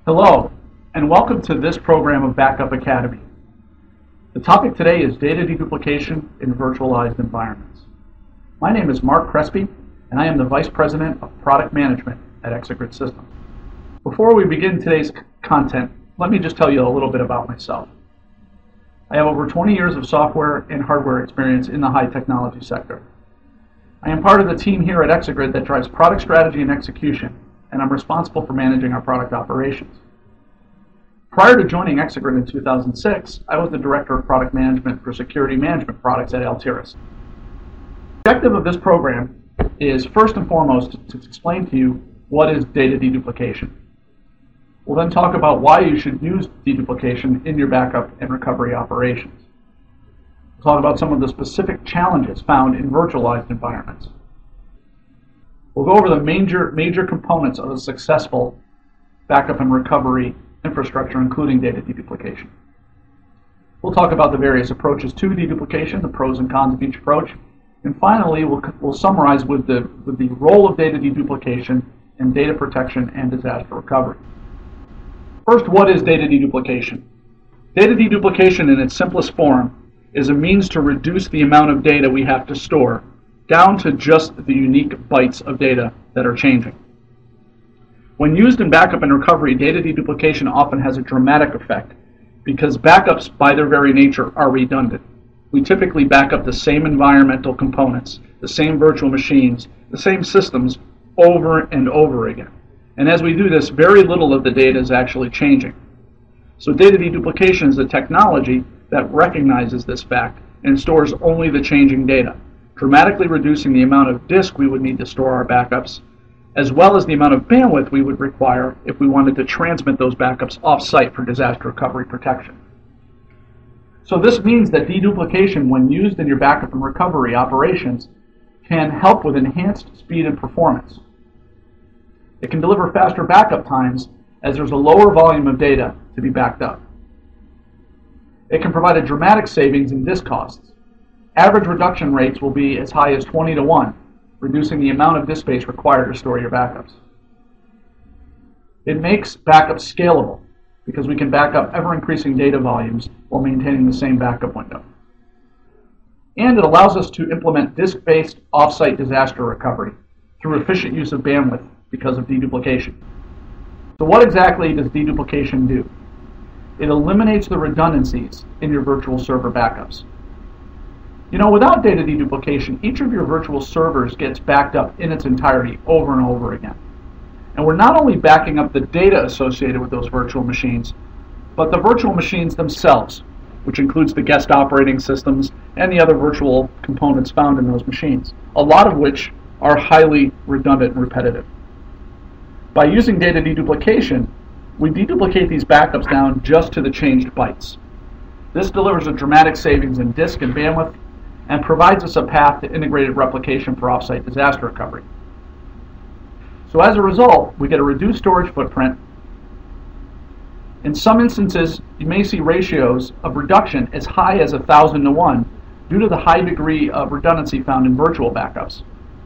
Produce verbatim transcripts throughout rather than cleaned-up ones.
Hello, and welcome to this program of Backup Academy. The topic today is data deduplication in virtualized environments. My name is Mark Crespi, and I am the Vice President of Product Management at Exagrid Systems. Before we begin today's content, let me just tell you a little bit about myself. I have over twenty years of software and hardware experience in the high technology sector. I am part of the team here at Exagrid that drives product strategy and execution, and I'm responsible for managing our product operations. Prior to joining Exagrid in two thousand six, I was the Director of Product Management for Security Management Products at Altiris. The objective of this program is first and foremost to explain to you what is data deduplication. We'll then talk about why you should use deduplication in your backup and recovery operations. We'll talk about some of the specific challenges found in virtualized environments. We'll go over the major, major components of a successful backup and recovery infrastructure, including data deduplication. We'll talk about the various approaches to deduplication, the pros and cons of each approach, and finally we'll, we'll summarize with the, with the role of data deduplication in data protection and disaster recovery. First, what is data deduplication? Data deduplication in its simplest form is a means to reduce the amount of data we have to store down to just the unique bytes of data that are changing. When used in backup and recovery, data deduplication often has a dramatic effect because backups by their very nature are redundant. We typically back up the same environmental components, the same virtual machines, the same systems over and over again. And as we do this, very little of the data is actually changing. So data deduplication is a technology that recognizes this fact and stores only the changing data, dramatically reducing the amount of disk we would need to store our backups, as well as the amount of bandwidth we would require if we wanted to transmit those backups off-site for disaster recovery protection. So this means that deduplication, when used in your backup and recovery operations, can help with enhanced speed and performance. It can deliver faster backup times as there's a lower volume of data to be backed up. It can provide a dramatic savings in disk costs. Average reduction rates will be as high as twenty to one, reducing the amount of disk space required to store your backups. It makes backups scalable because we can back up ever-increasing data volumes while maintaining the same backup window. And it allows us to implement disk-based off-site disaster recovery through efficient use of bandwidth because of deduplication. So what exactly does deduplication do? It eliminates the redundancies in your virtual server backups. You know, without data deduplication, each of your virtual servers gets backed up in its entirety over and over again. And we're not only backing up the data associated with those virtual machines, but the virtual machines themselves, which includes the guest operating systems and the other virtual components found in those machines, a lot of which are highly redundant and repetitive. By using data deduplication, we deduplicate these backups down just to the changed bytes. This delivers a dramatic savings in disk and bandwidth and provides us a path to integrated replication for offsite disaster recovery. So as a result, we get a reduced storage footprint. In some instances, you may see ratios of reduction as high as one thousand to one due to the high degree of redundancy found in virtual backups.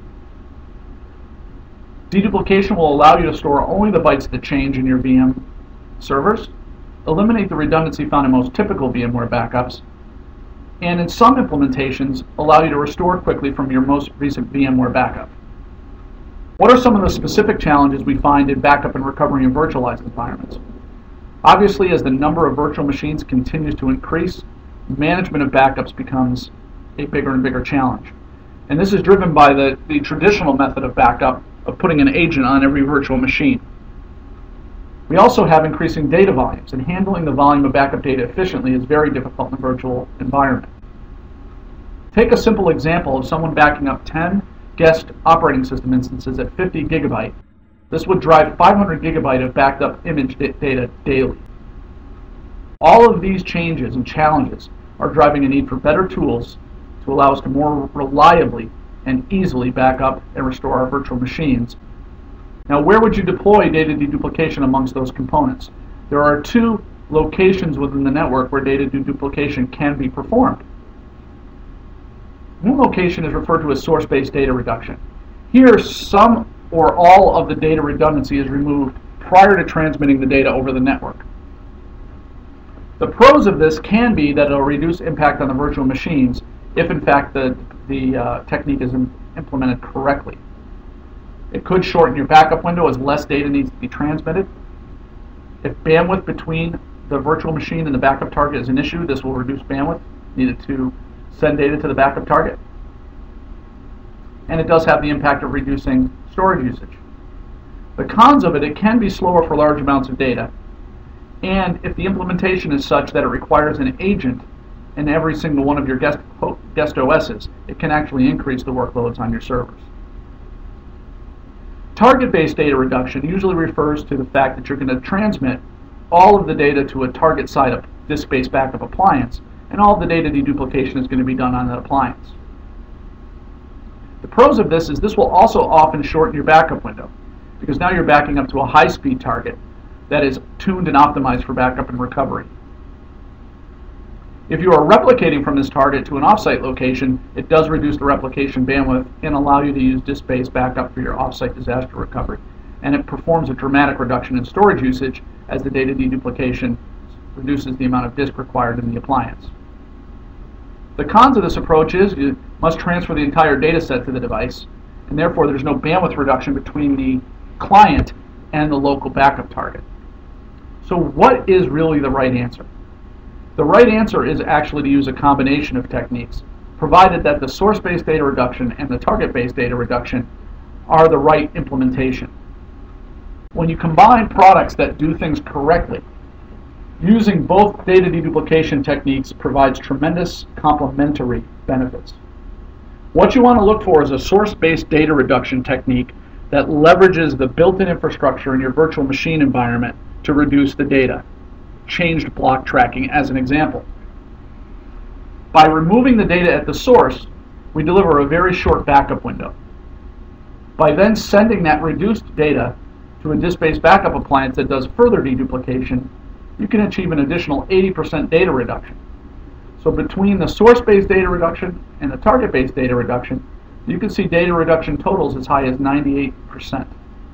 Deduplication will allow you to store only the bytes that change in your V M servers, eliminate the redundancy found in most typical VMware backups, and in some implementations, allow you to restore quickly from your most recent VMware backup. What are some of the specific challenges we find in backup and recovery in virtualized environments? Obviously, as the number of virtual machines continues to increase, management of backups becomes a bigger and bigger challenge. And this is driven by the, the traditional method of backup of putting an agent on every virtual machine. We also have increasing data volumes, and handling the volume of backup data efficiently is very difficult in a virtual environment. Take a simple example of someone backing up ten guest operating system instances at fifty gigabyte. This would drive five hundred gigabyte of backed up image data daily. All of these changes and challenges are driving a need for better tools to allow us to more reliably and easily back up and restore our virtual machines. Now, where would you deploy data deduplication amongst those components? There are two locations within the network where data deduplication can be performed. One location is referred to as source-based data reduction. Here, some or all of the data redundancy is removed prior to transmitting the data over the network. The pros of this can be that it will reduce impact on the virtual machines if in fact the, the uh, technique is im- implemented correctly. It could shorten your backup window as less data needs to be transmitted. If bandwidth between the virtual machine and the backup target is an issue, this will reduce bandwidth needed to send data to the backup target. And it does have the impact of reducing storage usage. The cons of it, it can be slower for large amounts of data. And if the implementation is such that it requires an agent in every single one of your guest, guest O Ss, it can actually increase the workloads on your servers. Target-based data reduction usually refers to the fact that you're going to transmit all of the data to a target side of disk-based backup appliance, and all of the data deduplication is going to be done on that appliance. The pros of this is this will also often shorten your backup window, because now you're backing up to a high-speed target that is tuned and optimized for backup and recovery. If you are replicating from this target to an offsite location, it does reduce the replication bandwidth and allow you to use disk-based backup for your offsite disaster recovery. And it performs a dramatic reduction in storage usage as the data deduplication reduces the amount of disk required in the appliance. The cons of this approach is you must transfer the entire data set to the device, and therefore there's no bandwidth reduction between the client and the local backup target. So what is really the right answer? The right answer is actually to use a combination of techniques, provided that the source-based data reduction and the target-based data reduction are the right implementation. When you combine products that do things correctly, using both data deduplication techniques provides tremendous complementary benefits. What you want to look for is a source-based data reduction technique that leverages the built-in infrastructure in your virtual machine environment to reduce the data. Changed block tracking as an example. By removing the data at the source, we deliver a very short backup window. By then sending that reduced data to a disk-based backup appliance that does further deduplication, you can achieve an additional eighty percent data reduction. So between the source-based data reduction and the target-based data reduction, you can see data reduction totals as high as ninety-eight percent.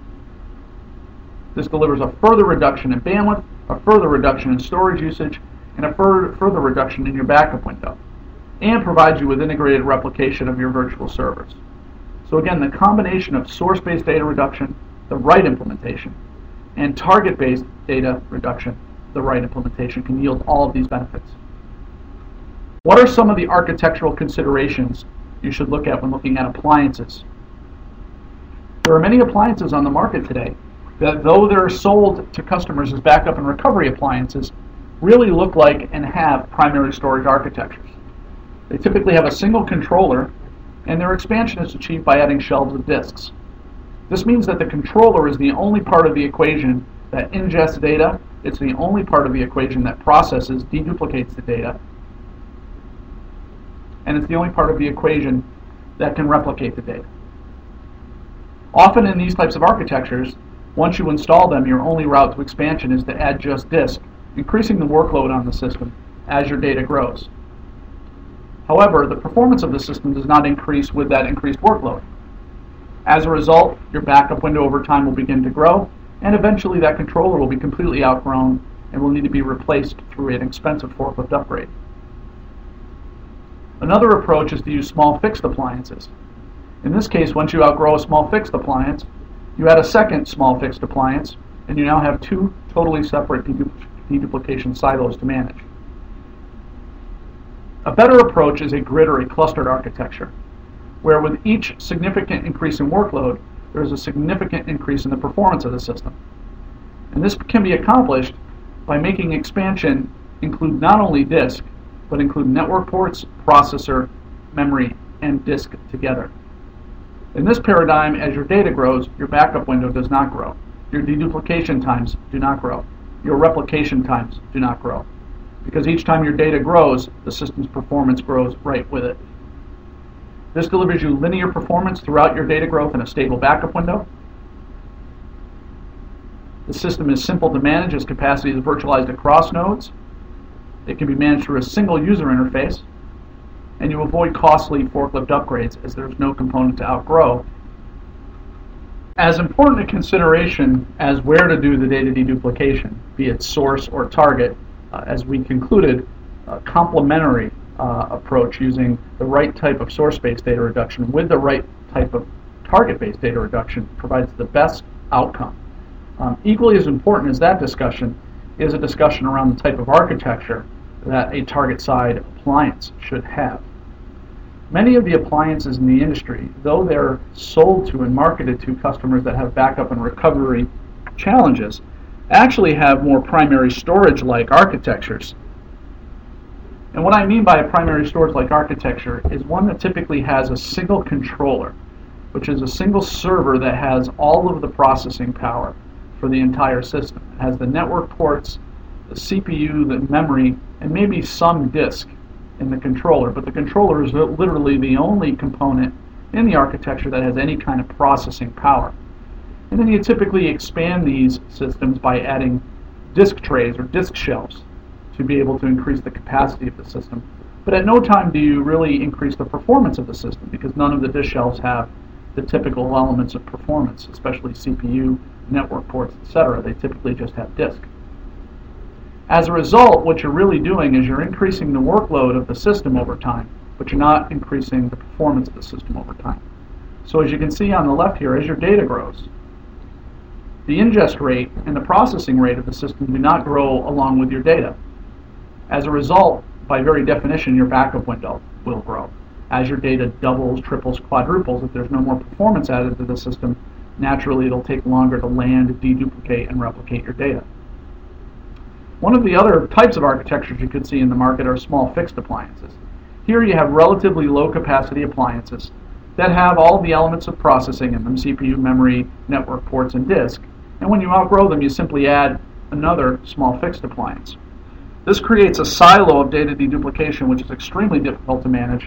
This delivers a further reduction in bandwidth, a further reduction in storage usage, and a fur further reduction in your backup window, and provides you with integrated replication of your virtual servers. So again, the combination of source-based data reduction, the right implementation, and target-based data reduction, the right implementation, can yield all of these benefits. What are some of the architectural considerations you should look at when looking at appliances? There are many appliances on the market today that, though they're sold to customers as backup and recovery appliances, really look like and have primary storage architectures. They typically have a single controller, and their expansion is achieved by adding shelves of disks. This means that the controller is the only part of the equation that ingests data, it's the only part of the equation that processes, deduplicates the data, and it's the only part of the equation that can replicate the data. Often in these types of architectures, once you install them, your only route to expansion is to add just disk, increasing the workload on the system as your data grows. However, the performance of the system does not increase with that increased workload. As a result, your backup window over time will begin to grow, and eventually that controller will be completely outgrown and will need to be replaced through an expensive forklift upgrade. Another approach is to use small fixed appliances. In this case, once you outgrow a small fixed appliance, you add a second small fixed appliance, and you now have two totally separate deduplication silos to manage. A better approach is a grid or a clustered architecture, where with each significant increase in workload, there is a significant increase in the performance of the system. And this can be accomplished by making expansion include not only disk, but include network ports, processor, memory, and disk together. In this paradigm, as your data grows, your backup window does not grow. Your deduplication times do not grow. Your replication times do not grow. Because each time your data grows, the system's performance grows right with it. This delivers you linear performance throughout your data growth in a stable backup window. The system is simple to manage as capacity is virtualized across nodes. It can be managed through a single user interface, and you avoid costly forklift upgrades as there's no component to outgrow. As important a consideration as where to do the data deduplication, be it source or target, uh, as we concluded, a complementary uh, approach using the right type of source-based data reduction with the right type of target-based data reduction provides the best outcome. Um, equally as important as that discussion is a discussion around the type of architecture that a target-side appliance should have. Many of the appliances in the industry, though they're sold to and marketed to customers that have backup and recovery challenges, actually have more primary storage-like architectures. And what I mean by a primary storage-like architecture is one that typically has a single controller, which is a single server that has all of the processing power for the entire system. It has the network ports, the C P U, the memory, and maybe some disk in the controller, but the controller is literally the only component in the architecture that has any kind of processing power. And then you typically expand these systems by adding disk trays or disk shelves to be able to increase the capacity of the system. But at no time do you really increase the performance of the system, because none of the disk shelves have the typical elements of performance, especially C P U, network ports, et cetera. They typically just have disk. As a result, what you're really doing is you're increasing the workload of the system over time, but you're not increasing the performance of the system over time. So as you can see on the left here, as your data grows, the ingest rate and the processing rate of the system do not grow along with your data. As a result, by very definition, your backup window will grow. As your data doubles, triples, quadruples, if there's no more performance added to the system, naturally it'll take longer to land, deduplicate, and replicate your data. One of the other types of architectures you could see in the market are small fixed appliances. Here you have relatively low capacity appliances that have all the elements of processing in them, C P U, memory, network ports, and disk. And when you outgrow them, you simply add another small fixed appliance. This creates a silo of data deduplication, which is extremely difficult to manage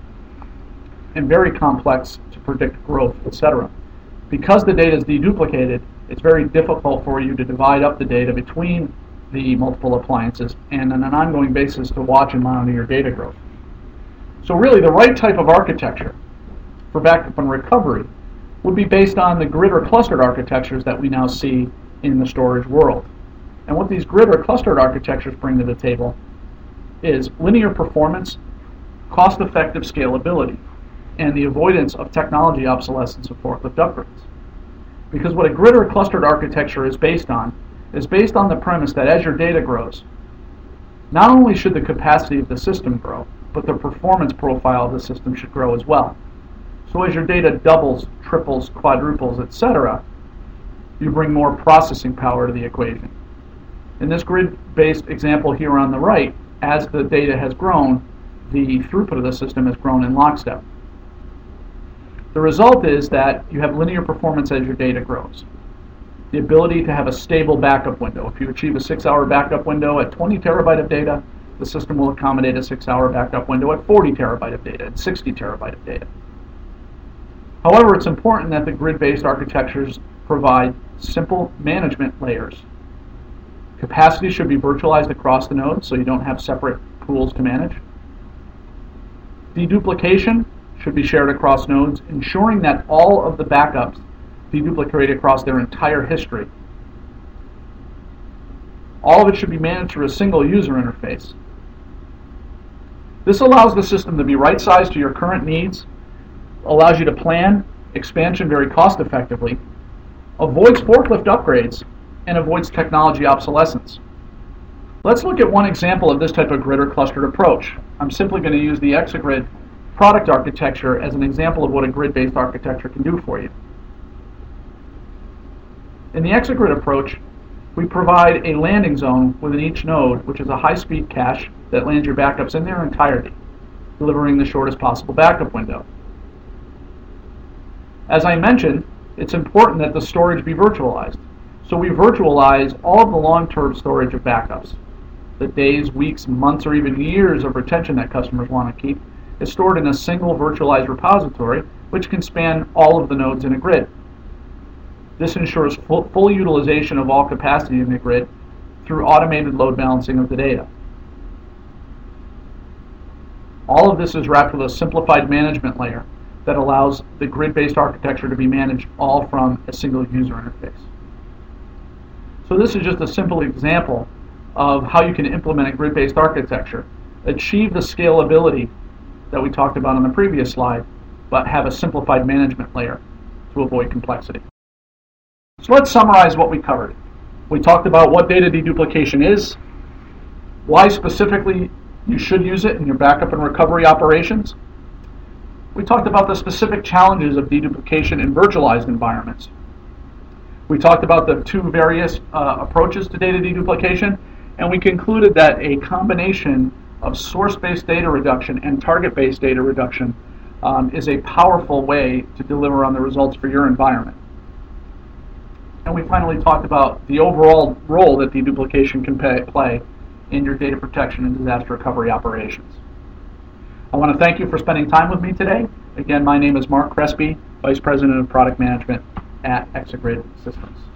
and very complex to predict growth, et cetera. Because the data is deduplicated, it's very difficult for you to divide up the data between the multiple appliances and on an ongoing basis to watch and monitor your data growth. So really the right type of architecture for backup and recovery would be based on the grid or clustered architectures that we now see in the storage world. And what these grid or clustered architectures bring to the table is linear performance, cost-effective scalability, and the avoidance of technology obsolescence of forklift upgrades. Because what a grid or clustered architecture is based on is based on the premise that as your data grows, not only should the capacity of the system grow, but the performance profile of the system should grow as well. So as your data doubles, triples, quadruples, et cetera, you bring more processing power to the equation. In this grid-based example here on the right, as the data has grown, the throughput of the system has grown in lockstep. The result is that you have linear performance as your data grows. The ability to have a stable backup window. If you achieve a six-hour backup window at twenty terabyte of data, the system will accommodate a six-hour backup window at forty terabyte of data and sixty terabyte of data. However, it's important that the grid-based architectures provide simple management layers. Capacity should be virtualized across the nodes so you don't have separate pools to manage. Deduplication should be shared across nodes, ensuring that all of the backups deduplicate across their entire history. All of it should be managed through a single user interface. This allows the system to be right-sized to your current needs, allows you to plan expansion very cost-effectively, avoids forklift upgrades, and avoids technology obsolescence. Let's look at one example of this type of grid or clustered approach. I'm simply going to use the Exagrid product architecture as an example of what a grid-based architecture can do for you. In the Exagrid approach, we provide a landing zone within each node, which is a high-speed cache that lands your backups in their entirety, delivering the shortest possible backup window. As I mentioned, it's important that the storage be virtualized. So we virtualize all of the long-term storage of backups. The days, weeks, months, or even years of retention that customers want to keep is stored in a single virtualized repository, which can span all of the nodes in a grid. This ensures full, full utilization of all capacity in the grid through automated load balancing of the data. All of this is wrapped with a simplified management layer that allows the grid-based architecture to be managed all from a single user interface. So this is just a simple example of how you can implement a grid-based architecture, achieve the scalability that we talked about on the previous slide, but have a simplified management layer to avoid complexity. So let's summarize what we covered. We talked about what data deduplication is, why specifically you should use it in your backup and recovery operations. We talked about the specific challenges of deduplication in virtualized environments. We talked about the two various uh, approaches to data deduplication, and we concluded that a combination of source-based data reduction and target-based data reduction um, is a powerful way to deliver on the results for your environment. And we finally talked about the overall role that deduplication can pay, play in your data protection and disaster recovery operations. I want to thank you for spending time with me today. Again, my name is Mark Crespi, Vice President of Product Management at Exagrid Systems.